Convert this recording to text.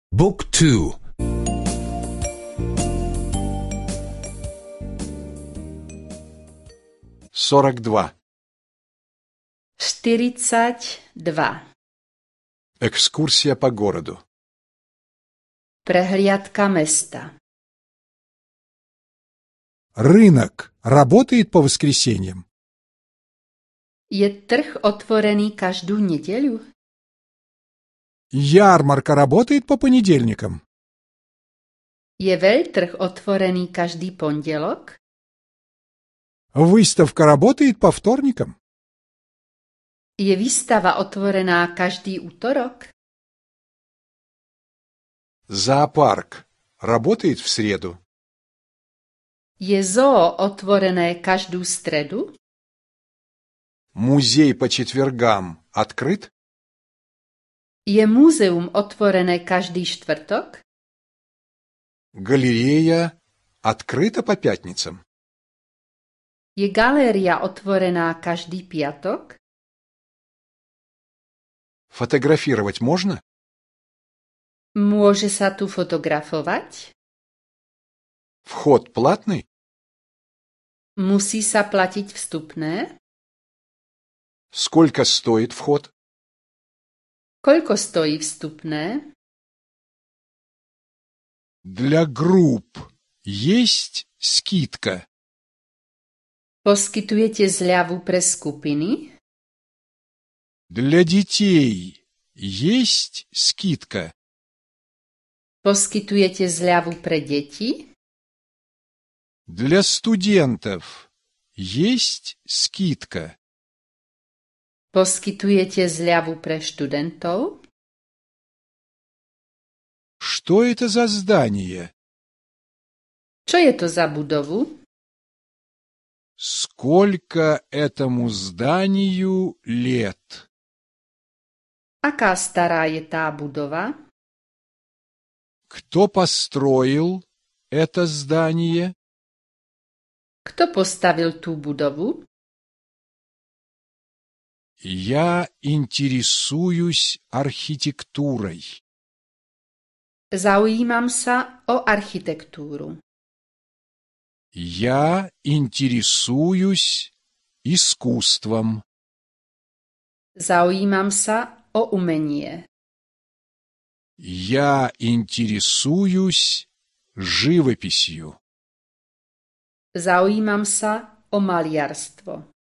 Book 2. 42. 42. Экскурсия по городу. Prehliadka mesta. Рынок работает по воскресеньям? Je trh otvorený každú nedeľu? Ярмарка работает по понедельникам? Je veľtrh otvorený každý pondelok? Выставка работает по вторникам? Je výstava otvorená každý útorok? Зоопарк работает в среду? Je zoo otvorené každú stredu? Музей по четвергам открыт? Je múzeum otvorené každý štvrtok? Галерея открыта по пятницам? Je galéria otvorená každý piatok? Фотографировать можно? Môže sa tu fotografovať? Вход платный? Musí sa platiť vstupné? Сколько стоит вход? Koľko stojí vstupné? Для групп есть скидка? Poskytujete zľavu pre skupiny? Для детей есть скидка? Poskytujete zľavu pre deti? Для студентов есть скидка? Poskytujete zľavu pre študentov? Что это за здание? Čo je to za budovu? Сколько этому зданию лет? Aká stará je tá budova? Кто построил это здание? Kto postavil tú budovu? Я интересуюсь архитектурой. Zaujímam sa o architektúru. Я интересуюсь искусством. Zaujímam sa o umenie. Я интересуюсь живописью. Zaujímam sa o maliarstvo.